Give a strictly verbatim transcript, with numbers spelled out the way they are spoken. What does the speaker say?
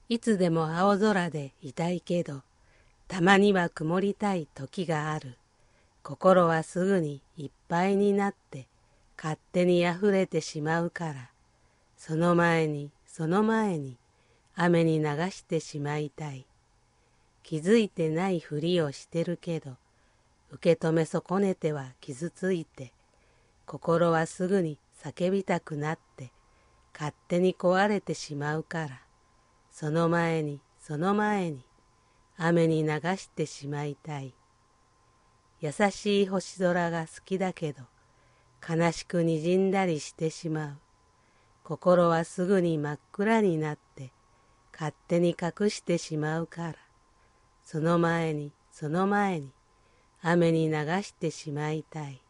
いつでも青空でいたいけど、たまには曇りたい時がある。心はすぐにいっぱいになって勝手に溢れてしまうから、その前にその前に雨に流してしまいたい。気づいてないふりをしてるけど、受け止め損ねては傷ついて、心はすぐに叫びたくなって勝手に壊れてしまうから、その前にその前に雨に流してしまいたい。優しい星空が好きだけど、悲しくにじんだりしてしまう。心はすぐに真っ暗になって勝手に隠してしまうから、その前にその前に雨に流してしまいたい。